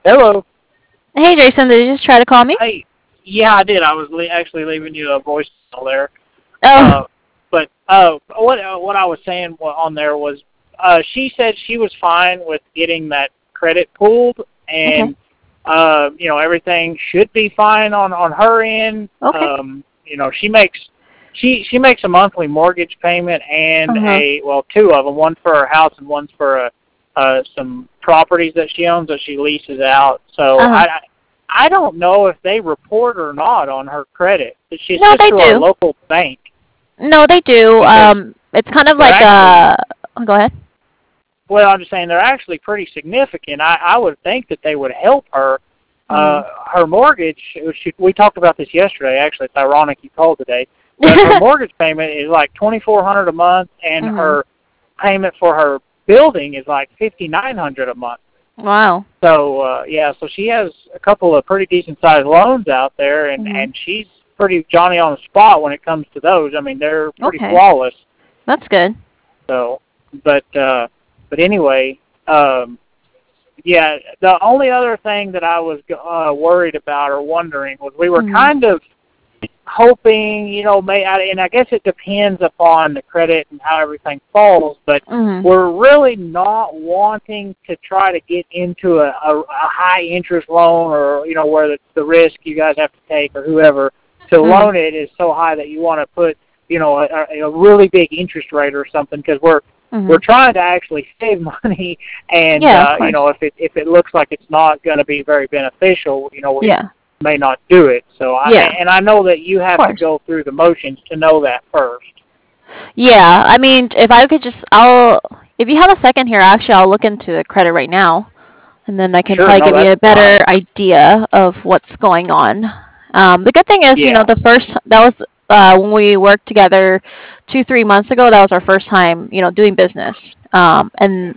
Hello. Hey Jason, did you just try to call me? Hey. Yeah, I did. I was actually leaving you a voicemail there. Oh, But what I was saying on there was, she said she was fine with getting that credit pulled, okay, and everything should be fine on her end. okay. She makes a monthly mortgage payment and Uh-huh. two of them, one for her house and one's for some properties that she owns that she leases out. So Uh-huh. I don't know if they report or not on her credit. She's No, just they through our do. local bank No, they do. because It's kind of they're like actually, go ahead. well, I'm just saying they're actually pretty significant. I would think that they would help her. Mhm. Her mortgage, we talked about this yesterday. Actually, it's ironic you called today, but her mortgage payment is like 2,400 a month, and Mhm. her payment for her building is like 5,900 a month. Wow. So so she has a couple of pretty decent sized loans out there, Mhm. and she's pretty Johnny on the spot when it comes to those. I mean, they're pretty Okay. flawless. That's good. So, but anyway, yeah. The only other thing that I was worried about or wondering was we were Mhm. kind of hoping, and I guess it depends upon the credit and how everything falls, but Mhm. we're really not wanting to try to get into a high interest loan, or, where the risk you guys have to take, or whoever to Mhm. loan it is so high that you want to put, a really big interest rate or something, because we're Mhm. trying to actually save money, and Yeah, of course. if it looks like it's not going to be very beneficial, we Yeah. may not do it. So Yeah. I know that you Of have to course. go through the motions to know that first. Yeah. I mean, if I could just, I'll. If you have a second here, actually, I'll look into the credit right now, and then I can Sure, probably no, give you that's a fine. better idea of what's going on. The good thing is, Yeah. the first that was when we worked together 2, 3 months ago. That was our first time, doing business. And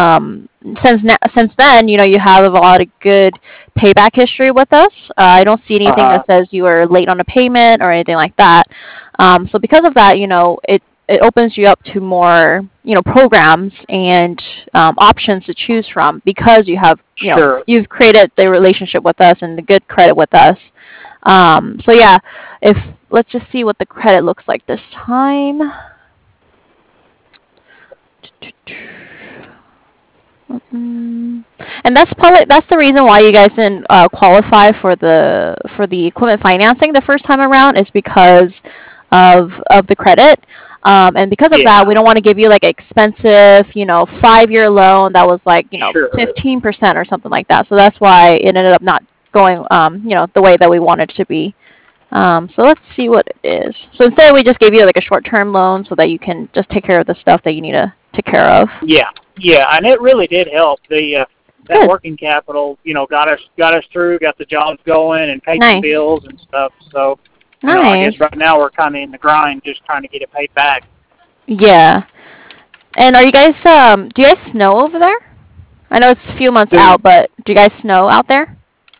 since then, you have a lot of good payback history with us. I don't see Uh anything that huh. says you were late on a payment or anything like that. So because of that, it opens you up to more, programs and options to choose from because Sure. you've created the relationship with us and the good credit with us. So yeah, if let's just see what the credit looks like this time. Mm. And that's the reason why you guys didn't qualify for the equipment financing the first time around is because of the credit. And because of that, Yeah. we don't want to give you like expensive, 5-year loan that was like, Sure. 15% or something like that. So that's why it ended up not going, the way that we wanted it to be. So let's see what it is. So instead, we just gave you like a short-term loan so that you can just take care of the stuff that you need to take care of. Yeah. Yeah, and it really did help. The that Good. working capital, got us through, got the jobs going, and paid some Nice. bills and stuff. So, I guess Nice. right now we're kind of in the grind, just trying to get it paid back. Yeah. And are you guys do you guys snow over there? I know it's a few months Do out, but do you guys snow out there?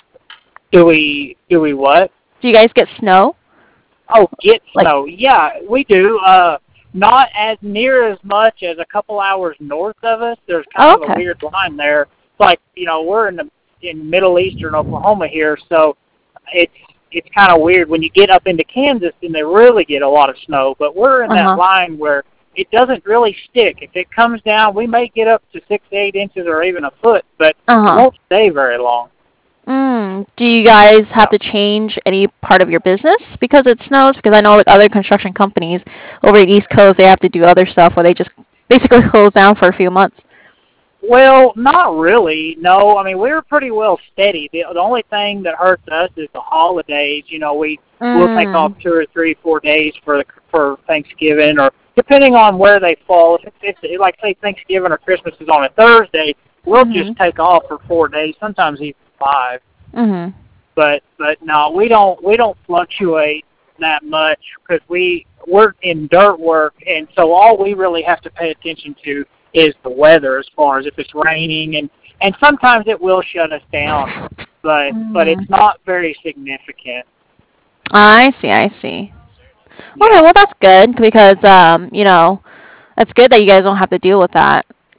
do we what? Do you guys get snow? Oh, get Like, snow. Yeah, we do. Not as near as much as a couple hours north of us. There's kind oh, of a okay. weird line there. It's like, we're in Middle Eastern Oklahoma here, so it's it's kind of weird when you get up into Kansas and they really get a lot of snow. But we're in that Uh-huh. line where it doesn't really stick. If it comes down, we may get up to 6 to 8 inches or even a foot, but it Uh-huh. won't stay very long. Do you guys have Yeah. to change any part of your business because it snows? Because I know with other construction companies over the East Coast, they have to do other stuff where they just basically close down for a few months. Well, not really. No, I mean we're pretty well steady. The only thing that hurts us is the holidays. We'll take off Mm. 2 or 3, 4 days for Thanksgiving, or depending on where they fall. If it's like say Thanksgiving or Christmas is on a Thursday, we'll just Mhm. take off for 4 days, sometimes even 5. Mhm. But no, we don't fluctuate that much because we're in dirt work, and so all we really have to pay attention to is the weather, as far as if it's raining, and sometimes it will shut us down, but it's Mm. not very significant. I see. I see. Okay, Yeah. well that's good because it's good that you guys don't have to deal with that.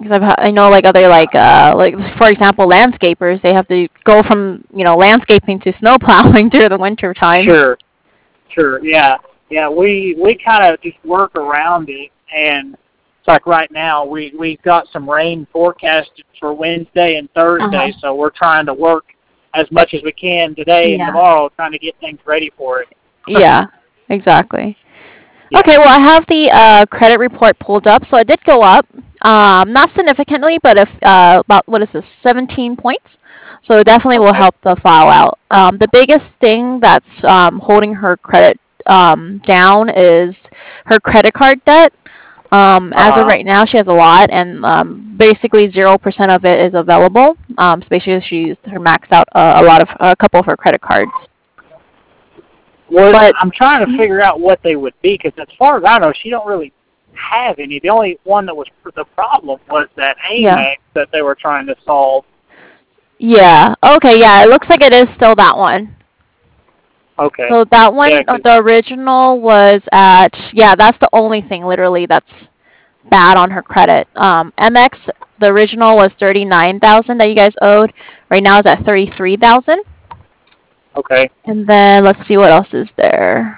Because I know like other like for example landscapers, they have to go from landscaping to snow plowing during the winter time. Sure, sure, yeah, yeah. We kind of just work around it, and it's like right now we've got some rain forecasted for Wednesday and Uh-huh. Thursday, so we're trying to work as much as we can today and Yeah. tomorrow, trying to get things ready for it. Yeah. Exactly. Yeah. Okay. Well, I have the credit report pulled up, so it did go up. Not significantly, but if about what is this, 17 points. So it definitely will Okay. help the file out. The biggest thing that's holding her credit down is her credit card debt. Uh As of huh. right now, she has a lot, and basically 0% of it is available. So basically, she used her maxed out a couple of her credit cards. Well, But I'm trying to figure out what they would be, because as far as I know, she don't really have any. The only one that was the problem was that yeah, Amex that they were trying to solve. yeah, okay, yeah, it looks like it is still that one. Okay. So that Yeah, one, 'cause the original was at, yeah, that's the only thing literally that's bad on her credit. MX, the original was 39,000 that you guys owed. Right now it's at 33,000. okay. And then let's see what else is there.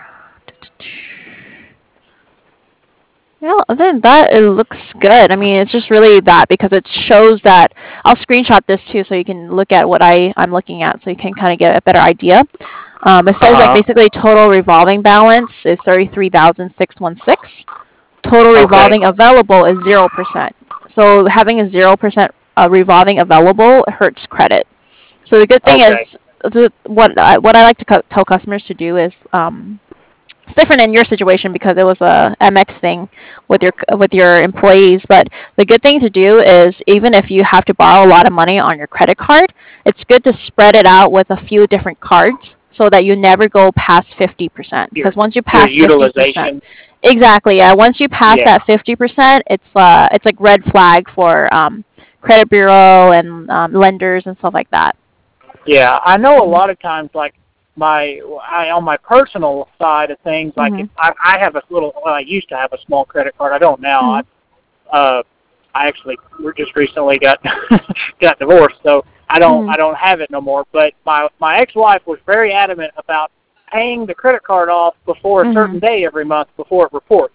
Yeah, other than that, it looks good. I mean, it's just really that because it shows that I'll screenshot this too, so you can look at what I'm looking at, so you can kind of get a better idea. It says that Uh huh. basically total revolving balance is 33,616. Total Okay. revolving available is 0%. So having a 0% revolving available hurts credit. So the good thing is, Okay. what I like to tell customers to do is it's different in your situation because it was a MX thing with your employees. But the good thing to do is even if you have to borrow a lot of money on your credit card, it's good to spread it out with a few different cards so that you never go past 50%. Your Because once you your pass 50%, utilization. exactly, yeah. Once you pass Yeah. that 50%, it's like red flag for credit bureau and lenders and stuff like that. Yeah. I know a lot of times, like I on my personal side of things, like if Mhm. I have a little, well, I used to have a small credit card. I don't now. Mhm. Uh, I actually we just recently got got divorced, so I Mhm. don't have it no more. But my ex-wife was very adamant about paying the credit card off before a certain Mhm. day every month before it reports.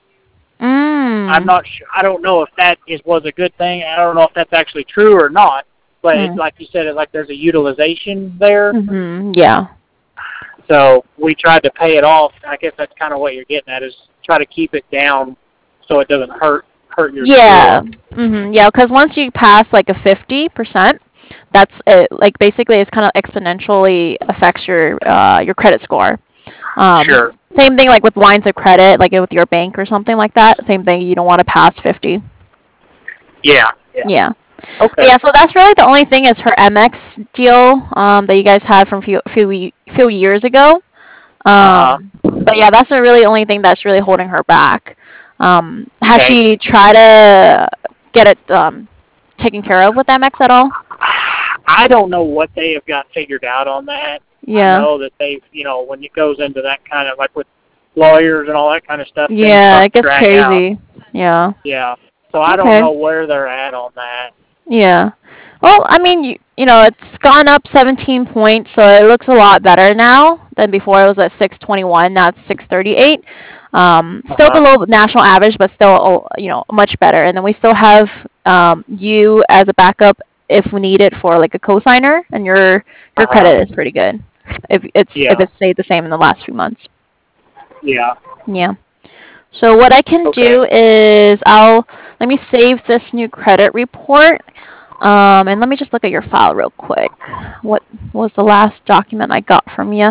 I'm Mm. not sure. I don't know if that was a good thing. I don't know if that's actually true or not. But Mm. like you said, like there's a utilization there. Mhm. Yeah. So we tried to pay it off. I guess that's kind of what you're getting at, is try to keep it down so it doesn't hurt your Yeah. score. Yeah, because once you pass like a 50%, that's it. Like basically, it's kind of exponentially affects your credit score. Sure. Same thing like with lines of credit, like with your bank or something like that. Same thing. You don't want to pass 50. Yeah. Yeah. Yeah. But Okay. yeah, so that's really the only thing is her MX deal that you guys had from few years ago. Uh huh. But yeah, that's the really only thing that's really holding her back. Has Okay. she tried to get it taken care of with MX at all? I don't know what they have got figured out on that. I Yeah. know that they've, when it goes into that kind of, like with lawyers and all that kind of stuff, things Yeah, start it to gets drag out. crazy. Yeah. Yeah. So I don't Okay. know where they're at on that. Yeah. Well, I mean, it's gone up 17 points, so it looks a lot better now than before. It was at 621. Now it's 638. Uh Still huh. below national average, but still, much better. And then we still have you as a backup if we need it for like a cosigner, and your Uh huh. credit is pretty good. If Yeah. it's stayed the same in the last few months. Yeah. Yeah. So what I can Okay. do is let me save this new credit report. And let me just look at your file real quick. What was the last document I got from you?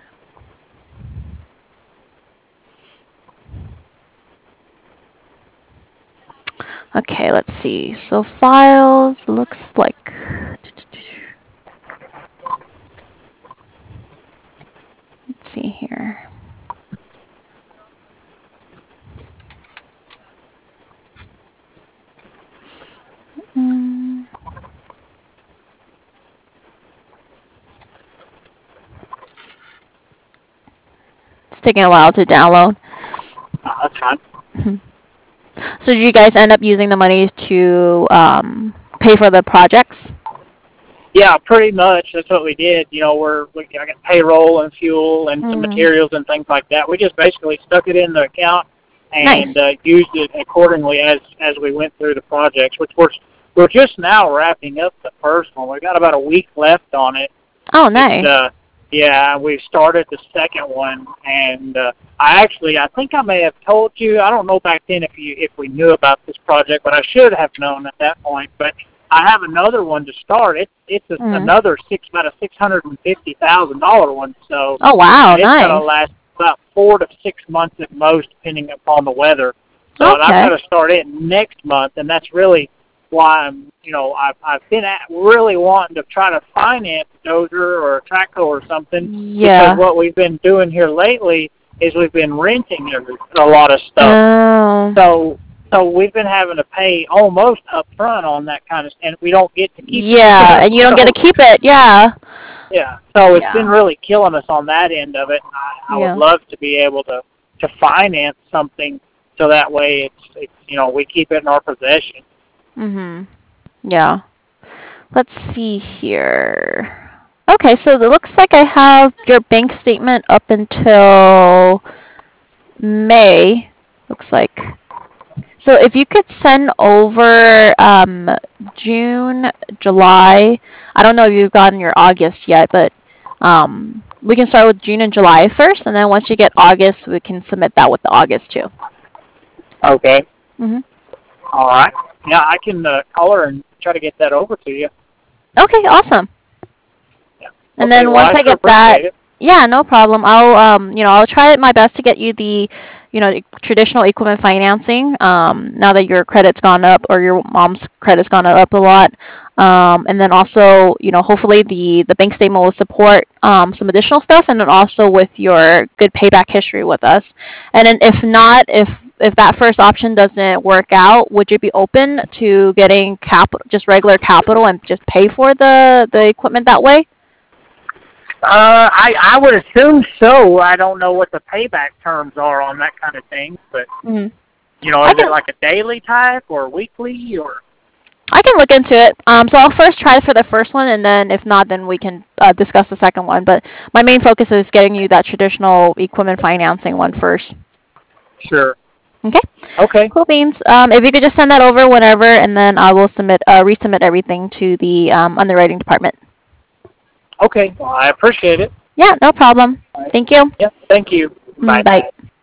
Okay, let's see. So files looks like. Let's see here. Mm, it's taking a while to download. That's fine. So did you guys end up using the money to pay for the projects? Yeah, pretty much. That's what we did. You know, I got payroll and fuel and some Mm. materials and things like that. We just basically stuck it in the account and Nice. used it accordingly as we went through the projects, which we're just now wrapping up the first one. We've got about a week left on it. Oh, nice. Yeah, we've started the second one, and I think I may have told you. I don't know back then if we knew about this project, but I should have known at that point. But I have another one to start. It's another about a $650,000 one. So Oh, wow, it's nice. gonna last about 4 to 6 months at most, depending upon the weather. So Okay. I've got to start it next month, and that's really why I've been really wanting to try to finance a Dozer or a Traco or something. Yeah. Because what we've been doing here lately is we've been renting a lot of stuff. Oh. So we've been having to pay almost up front on that kind of, and we don't get to keep it. Yeah, and you don't get to keep it. Yeah. Yeah. So it's Yeah. been really killing us on that end of it. I Yeah. would love to be able to finance something so that way it's we keep it in our possession. Mhm. Yeah. Let's see here. Okay, so it looks like I have your bank statement up until May. Looks like. So if you could send over June, July. I don't know if you've gotten your August yet, but we can start with June and July first, and then once you get August, we can submit that with the August too. Okay. Mhm. All right. Yeah, I can call her and try to get that over to you. Okay, awesome. Yeah. And Okay, then well, once I get appreciate that, it. yeah, no problem. I'll try my best to get you the, traditional equipment financing. Now that your credit's gone up or your mom's credit's gone up a lot, and then also, hopefully the bank statement will support some additional stuff, and then also with your good payback history with us. And then if not, if that first option doesn't work out, would you be open to getting just regular capital, and just pay for the equipment that way? I would assume so. I don't know what the payback terms are on that kind of thing, but Mm-hmm. Is it like a daily type or weekly or? I can look into it. So I'll first try for the first one, and then if not, then we can discuss the second one. But my main focus is getting you that traditional equipment financing one first. Sure. Okay. Okay. Cool beans. If you could just send that over whenever, and then I will resubmit everything to the underwriting department. Okay. Well, I appreciate it. Yeah, no problem. All right. Thank you. Yeah. Thank you. Bye. Bye.